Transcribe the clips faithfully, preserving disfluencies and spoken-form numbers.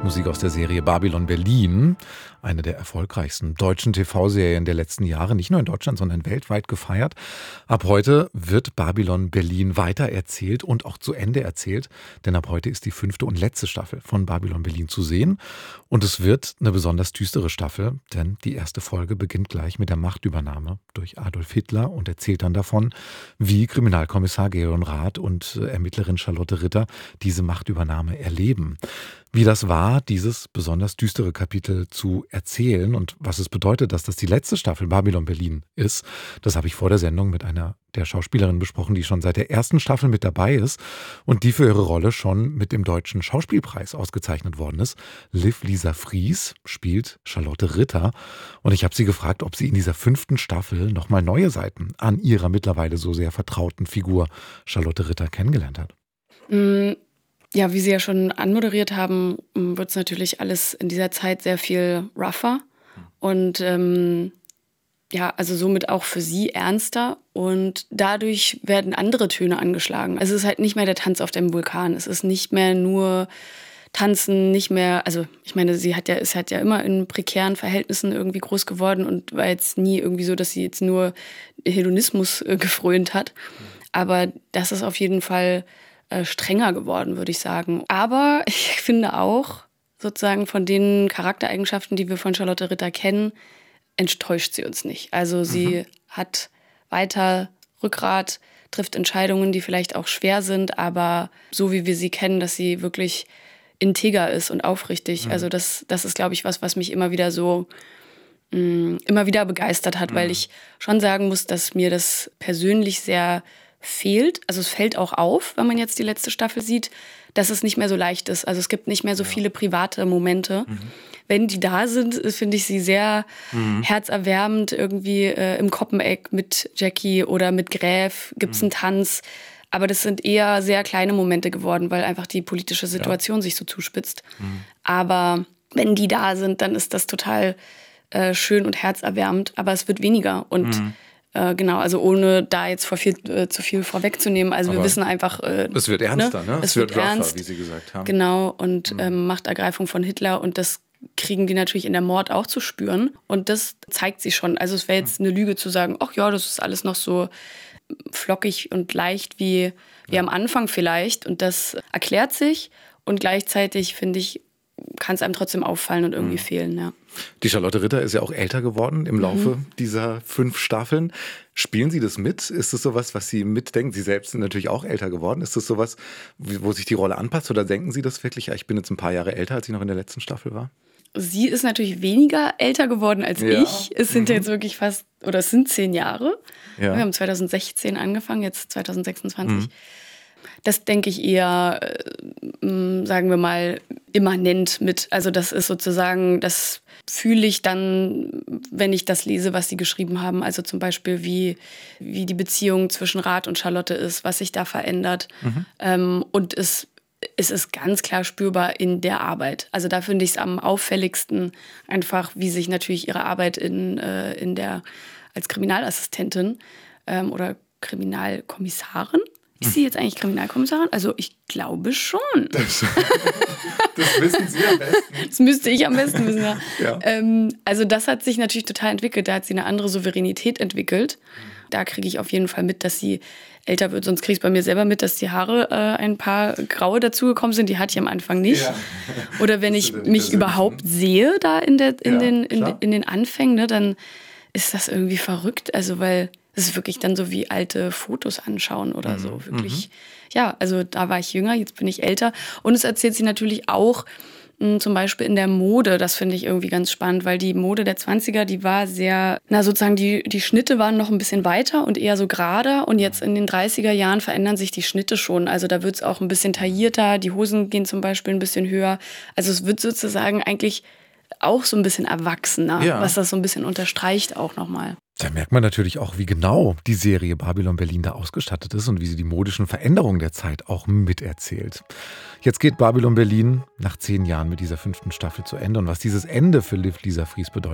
Musik aus der Serie Babylon Berlin, eine der erfolgreichsten deutschen T V-Serien der letzten Jahre, nicht nur in Deutschland, sondern weltweit gefeiert. Ab heute wird Babylon Berlin weitererzählt und auch zu Ende erzählt, denn ab heute ist die fünfte und letzte Staffel von Babylon Berlin zu sehen. Und es wird eine besonders düstere Staffel, denn die erste Folge beginnt gleich mit der Machtübernahme durch Adolf Hitler und erzählt dann davon, wie Kriminalkommissar Georg Rath und Ermittlerin Charlotte Ritter diese Machtübernahme erleben. Wie das war, dieses besonders düstere Kapitel zu erzählen und was es bedeutet, dass das die letzte Staffel Babylon Berlin ist, das habe ich vor der Sendung mit einer der Schauspielerinnen besprochen, die schon seit der ersten Staffel mit dabei ist und die für ihre Rolle schon mit dem Deutschen Schauspielpreis ausgezeichnet worden ist. Liv Lisa Fries spielt Charlotte Ritter und ich habe sie gefragt, ob sie in dieser fünften Staffel nochmal neue Seiten an ihrer mittlerweile so sehr vertrauten Figur Charlotte Ritter kennengelernt hat. Mm. Ja, wie Sie ja schon anmoderiert haben, wird es natürlich alles in dieser Zeit sehr viel rougher und ähm, ja, also somit auch für Sie ernster und dadurch werden andere Töne angeschlagen. Also es ist halt nicht mehr der Tanz auf dem Vulkan, es ist nicht mehr nur Tanzen, nicht mehr, also ich meine, sie hat ja, ist halt ja immer in prekären Verhältnissen irgendwie groß geworden und war jetzt nie irgendwie so, dass sie jetzt nur Hedonismus äh, gefrönt hat, aber das ist auf jeden Fall strenger geworden, würde ich sagen. Aber ich finde auch, sozusagen von den Charaktereigenschaften, die wir von Charlotte Ritter kennen, enttäuscht sie uns nicht. Also sie mhm. hat weiter Rückgrat, trifft Entscheidungen, die vielleicht auch schwer sind, aber so wie wir sie kennen, dass sie wirklich integer ist und aufrichtig. Mhm. Also das, das ist, glaube ich, was, was mich immer wieder so mh, immer wieder begeistert hat, mhm. weil ich schon sagen muss, dass mir das persönlich sehr fehlt. Also es fällt auch auf, wenn man jetzt die letzte Staffel sieht, dass es nicht mehr so leicht ist. Also es gibt nicht mehr so ja. viele private Momente. Mhm. Wenn die da sind, finde ich sie sehr mhm. herzerwärmend. Irgendwie äh, im Koppeneck mit Jackie oder mit Gräf gibt es mhm. einen Tanz. Aber das sind eher sehr kleine Momente geworden, weil einfach die politische Situation ja. sich so zuspitzt. Mhm. Aber wenn die da sind, dann ist das total äh, schön und herzerwärmend. Aber es wird weniger und mhm. Äh, genau, also ohne da jetzt vor viel, äh, zu viel vorwegzunehmen. Also aber wir wissen einfach... Äh, es wird ernster, ne? ne? Es, es wird, wird ernst, rougher, wie Sie gesagt haben. Genau, und mhm. ähm, Machtergreifung von Hitler. Und das kriegen die natürlich in der Mord auch zu spüren. Und das zeigt sie schon. Also es wäre jetzt eine Lüge zu sagen, ach ja, das ist alles noch so flockig und leicht wie, wie ja. am Anfang vielleicht. Und das erklärt sich. Und gleichzeitig, finde ich, kann es einem trotzdem auffallen und irgendwie mhm. fehlen, ja. Die Charlotte Ritter ist ja auch älter geworden im Laufe mhm. dieser fünf Staffeln. Spielen Sie das mit? Ist das sowas, was Sie mitdenken? Sie selbst sind natürlich auch älter geworden. Ist das sowas, wo sich die Rolle anpasst? Oder denken Sie das wirklich? Ja, ich bin jetzt ein paar Jahre älter, als ich noch in der letzten Staffel war. Sie ist natürlich weniger älter geworden als ja. ich. Es sind mhm. jetzt wirklich fast, oder es sind zehn Jahre. Ja. Wir haben zwanzig sechzehn angefangen, jetzt zwanzig sechsundzwanzig. Mhm. Das denke ich eher, äh, sagen wir mal, immanent mit. Also das ist sozusagen, das fühle ich dann, wenn ich das lese, was sie geschrieben haben. Also zum Beispiel, wie, wie die Beziehung zwischen Rath und Charlotte ist, was sich da verändert. Mhm. Ähm, und es, es ist ganz klar spürbar in der Arbeit. Also da finde ich es am auffälligsten einfach, wie sich natürlich ihre Arbeit in, äh, in der, als Kriminalassistentin ähm, oder Kriminalkommissarin. Ist sie jetzt eigentlich Kriminalkommissarin? Also ich glaube schon. Das, das wissen Sie am besten. Das müsste ich am besten wissen, ja. ja. Ähm, also das hat sich natürlich total entwickelt. Da hat sie eine andere Souveränität entwickelt. Da kriege ich auf jeden Fall mit, dass sie älter wird. Sonst kriege ich es bei mir selber mit, dass die Haare äh, ein paar graue dazugekommen sind. Die hatte ich am Anfang nicht. Ja. Oder wenn ich mich überhaupt sehe da in, der, in, ja, den, in, in den Anfängen, ne, dann ist das irgendwie verrückt. Also weil... Das ist wirklich dann so wie alte Fotos anschauen oder mhm. so. Wirklich, mhm. ja, also da war ich jünger, jetzt bin ich älter. Und es erzählt sie natürlich auch mh, zum Beispiel in der Mode. Das finde ich irgendwie ganz spannend, weil die Mode der zwanziger, die war sehr, na sozusagen, die, die Schnitte waren noch ein bisschen weiter und eher so gerader. Und jetzt in den dreißiger Jahren verändern sich die Schnitte schon. Also da wird es auch ein bisschen taillierter. Die Hosen gehen zum Beispiel ein bisschen höher. Also es wird sozusagen eigentlich auch so ein bisschen erwachsener, ja. was das so ein bisschen unterstreicht auch nochmal. Da merkt man natürlich auch, wie genau die Serie Babylon Berlin da ausgestattet ist und wie sie die modischen Veränderungen der Zeit auch miterzählt. Jetzt geht Babylon Berlin nach zehn Jahren mit dieser fünften Staffel zu Ende. Und was dieses Ende für Liv Lisa Fries bedeutet,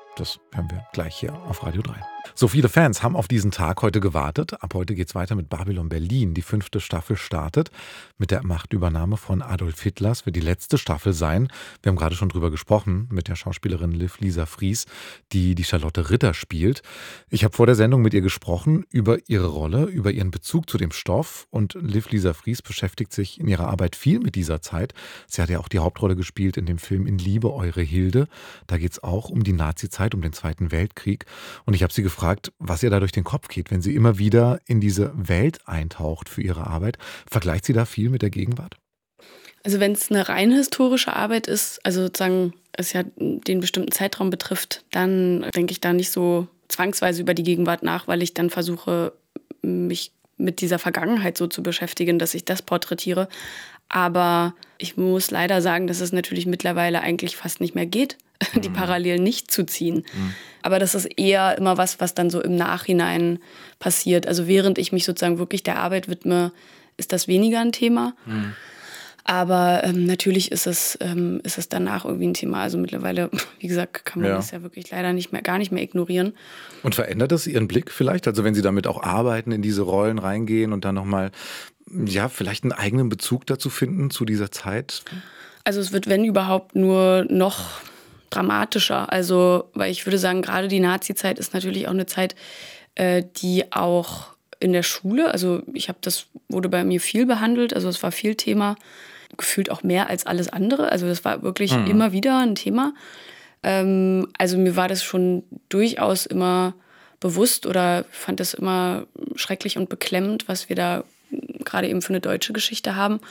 Das hören wir gleich hier auf Radio drei. So viele Fans haben auf diesen Tag heute gewartet. Ab heute geht's weiter mit Babylon Berlin. Die fünfte Staffel startet mit der Machtübernahme von Adolf Hitler. Es wird die letzte Staffel sein. Wir haben gerade schon drüber gesprochen mit der Schauspielerin Liv Lisa Fries, die die Charlotte Ritter spielt. Ich habe vor der Sendung mit ihr gesprochen über ihre Rolle, über ihren Bezug zu dem Stoff. Und Liv Lisa Fries beschäftigt sich in ihrer Arbeit viel mit dieser Zeit. Sie hat ja auch die Hauptrolle gespielt in dem Film In Liebe eure Hilde. Da geht's auch um die Nazizeit, um den Zweiten Weltkrieg. Und ich habe sie gefragt, was ihr da durch den Kopf geht, wenn sie immer wieder in diese Welt eintaucht für ihre Arbeit. Vergleicht sie da viel mit der Gegenwart? Also wenn es eine rein historische Arbeit ist, also sozusagen es ja den bestimmten Zeitraum betrifft, dann denke ich da nicht so zwangsweise über die Gegenwart nach, weil ich dann versuche, mich mit dieser Vergangenheit so zu beschäftigen, dass ich das porträtiere. Aber ich muss leider sagen, dass es natürlich mittlerweile eigentlich fast nicht mehr geht, die Parallelen nicht zu ziehen. Mhm. Aber das ist eher immer was, was dann so im Nachhinein passiert. Also während ich mich sozusagen wirklich der Arbeit widme, ist das weniger ein Thema. Mhm. Aber ähm, natürlich ist es, ähm, ist es danach irgendwie ein Thema. Also mittlerweile, wie gesagt, kann man ja. das ja wirklich leider nicht mehr, gar nicht mehr ignorieren. Und verändert das Ihren Blick vielleicht? Also wenn Sie damit auch arbeiten, in diese Rollen reingehen und dann nochmal, ja, vielleicht einen eigenen Bezug dazu finden, zu dieser Zeit? Also es wird, wenn überhaupt, nur noch dramatischer. Also, weil ich würde sagen, gerade die Nazi-Zeit ist natürlich auch eine Zeit, äh, die auch in der Schule, also ich habe das, wurde bei mir viel behandelt, also es war viel Thema, gefühlt auch mehr als alles andere. Also das war wirklich mhm. immer wieder ein Thema. Ähm, also mir war das schon durchaus immer bewusst oder fand das immer schrecklich und beklemmend, was wir da gerade eben für eine deutsche Geschichte haben.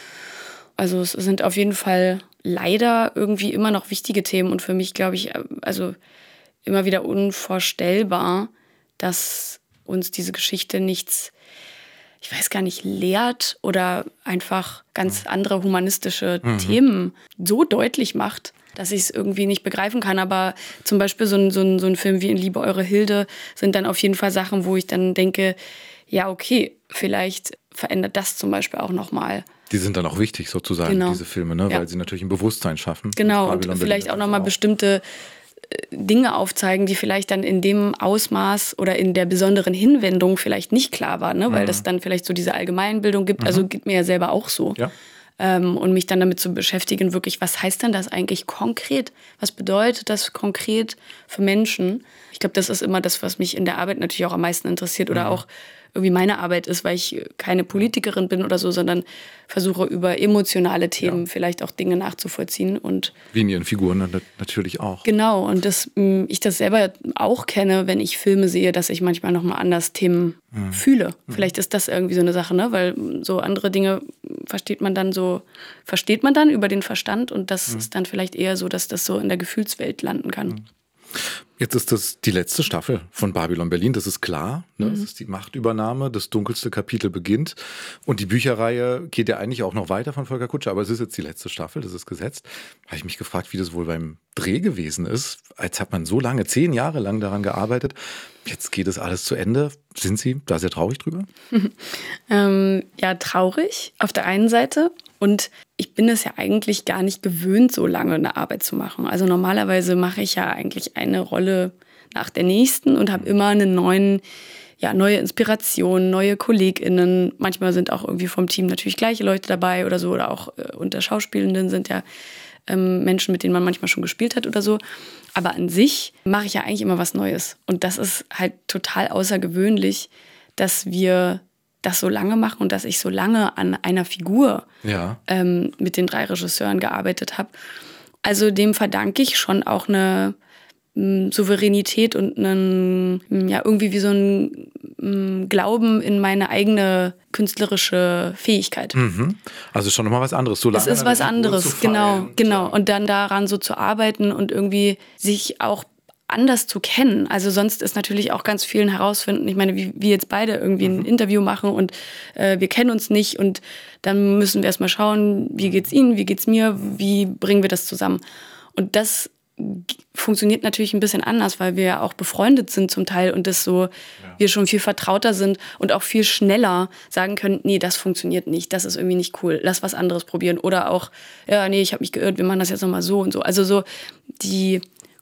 Also es sind auf jeden Fall leider irgendwie immer noch wichtige Themen und für mich, glaube ich, also immer wieder unvorstellbar, dass uns diese Geschichte nichts, ich weiß gar nicht, lehrt oder einfach ganz andere humanistische mhm. Themen so deutlich macht, dass ich es irgendwie nicht begreifen kann. Aber zum Beispiel so ein, so ein, so ein Film wie In Liebe eure Hilde sind dann auf jeden Fall Sachen, wo ich dann denke, ja okay, vielleicht verändert das zum Beispiel auch nochmal. Die sind dann auch wichtig sozusagen, genau. diese Filme, ne? Ja. Weil sie natürlich ein Bewusstsein schaffen. Genau, und vielleicht auch nochmal bestimmte Dinge aufzeigen, die vielleicht dann in dem Ausmaß oder in der besonderen Hinwendung vielleicht nicht klar waren, ne? Weil mhm. das dann vielleicht so diese Allgemeinbildung gibt. Mhm. Also geht mir ja selber auch so. Ja. Ähm, und mich dann damit zu beschäftigen, wirklich, was heißt denn das eigentlich konkret? Was bedeutet das konkret für Menschen? Ich glaube, das ist immer das, was mich in der Arbeit natürlich auch am meisten interessiert oder mhm. auch irgendwie meine Arbeit ist, weil ich keine Politikerin bin oder so, sondern versuche über emotionale Themen ja. vielleicht auch Dinge nachzuvollziehen. Und wie in ihren Figuren natürlich auch. Genau, und dass ich das selber auch kenne, wenn ich Filme sehe, dass ich manchmal nochmal anders Themen mhm. fühle. Mhm. Vielleicht ist das irgendwie so eine Sache, ne? Weil so andere Dinge versteht man dann so, versteht man dann über den Verstand und das mhm. ist dann vielleicht eher so, dass das so in der Gefühlswelt landen kann. Mhm. Jetzt ist das die letzte Staffel von Babylon Berlin, das ist klar. Ne? Mhm. Das ist die Machtübernahme, das dunkelste Kapitel beginnt. Und die Bücherreihe geht ja eigentlich auch noch weiter von Volker Kutscher, aber es ist jetzt die letzte Staffel, das ist gesetzt. Habe ich mich gefragt, wie das wohl beim Dreh gewesen ist. Als hat man so lange, zehn Jahre lang daran gearbeitet. Jetzt geht es alles zu Ende. Sind Sie da sehr traurig drüber? ähm, ja, traurig auf der einen Seite. Und ich bin es ja eigentlich gar nicht gewöhnt, so lange eine Arbeit zu machen. Also normalerweise mache ich ja eigentlich eine Rolle nach der nächsten und habe immer eine neuen, ja, neue Inspiration, neue KollegInnen. Manchmal sind auch irgendwie vom Team natürlich gleiche Leute dabei oder so. Oder auch äh, unter Schauspielenden sind ja ähm, Menschen, mit denen man manchmal schon gespielt hat oder so. Aber an sich mache ich ja eigentlich immer was Neues. Und das ist halt total außergewöhnlich, dass wir das so lange machen und dass ich so lange an einer Figur ja. ähm, mit den drei Regisseuren gearbeitet habe. Also dem verdanke ich schon auch eine m, Souveränität und einen, ja, irgendwie wie so ein m, Glauben in meine eigene künstlerische Fähigkeit. Mhm. Also schon nochmal was anderes. So lange es ist was anderes, genau, genau. Und dann daran so zu arbeiten und irgendwie sich auch anders zu kennen. Also sonst ist natürlich auch ganz vielen herausfinden, ich meine, wie wir jetzt beide irgendwie ein mhm. Interview machen und äh, wir kennen uns nicht und dann müssen wir erstmal schauen, wie geht's Ihnen, wie geht's mir, wie bringen wir das zusammen. Und das funktioniert natürlich ein bisschen anders, weil wir ja auch befreundet sind zum Teil und das so, ja. wir schon viel vertrauter sind und auch viel schneller sagen können, nee, das funktioniert nicht, das ist irgendwie nicht cool, lass was anderes probieren. Oder auch, ja, nee, ich habe mich geirrt, wir machen das jetzt nochmal so und so. Also so die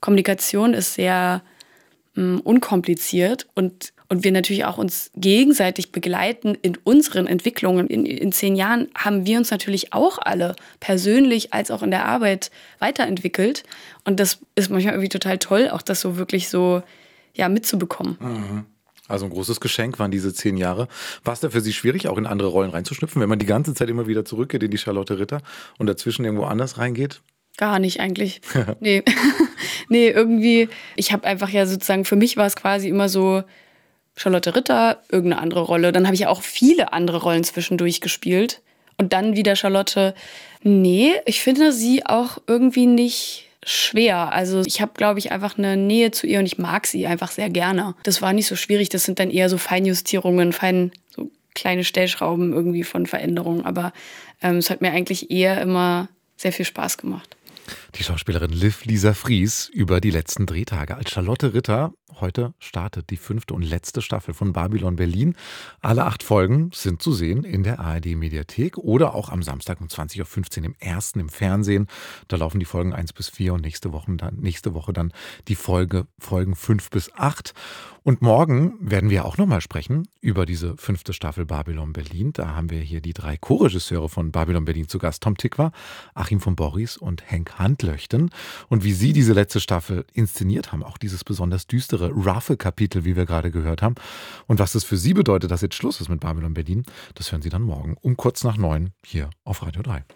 Kommunikation ist sehr mh, unkompliziert und, und wir natürlich auch uns gegenseitig begleiten in unseren Entwicklungen. In, in zehn Jahren haben wir uns natürlich auch alle persönlich als auch in der Arbeit weiterentwickelt. Und das ist manchmal irgendwie total toll, auch das so wirklich so ja, mitzubekommen. Mhm. Also ein großes Geschenk waren diese zehn Jahre. War es da für Sie schwierig, auch in andere Rollen reinzuschlüpfen, wenn man die ganze Zeit immer wieder zurückgeht in die Charlotte Ritter und dazwischen irgendwo anders reingeht? Gar nicht eigentlich. nee. nee, irgendwie, ich habe einfach ja sozusagen, für mich war es quasi immer so Charlotte Ritter, irgendeine andere Rolle. Dann habe ich ja auch viele andere Rollen zwischendurch gespielt. Und dann wieder Charlotte. Nee, ich finde sie auch irgendwie nicht schwer. Also ich habe, glaube ich, einfach eine Nähe zu ihr und ich mag sie einfach sehr gerne. Das war nicht so schwierig. Das sind dann eher so Feinjustierungen, fein, so kleine Stellschrauben irgendwie von Veränderungen. Aber ähm, es hat mir eigentlich eher immer sehr viel Spaß gemacht. Die Schauspielerin Liv Lisa Fries über die letzten Drehtage als Charlotte Ritter. Heute startet die fünfte und letzte Staffel von Babylon Berlin. Alle acht Folgen sind zu sehen in der A R D-Mediathek oder auch am Samstag um zwanzig Uhr fünfzehn im ersten im Fernsehen. Da laufen die Folgen eins bis vier und nächste Woche dann, nächste Woche dann die Folge, Folgen fünf bis acht. Und morgen werden wir auch nochmal sprechen über diese fünfte Staffel Babylon Berlin. Da haben wir hier die drei Co-Regisseure von Babylon Berlin zu Gast. Tom Tykwer, Achim von Borries und Henk Handlöchten. Und wie sie diese letzte Staffel inszeniert haben, auch dieses besonders düstere, roughe Kapitel, wie wir gerade gehört haben. Und was das für sie bedeutet, dass jetzt Schluss ist mit Babylon Berlin, das hören Sie dann morgen um kurz nach neun hier auf Radio drei.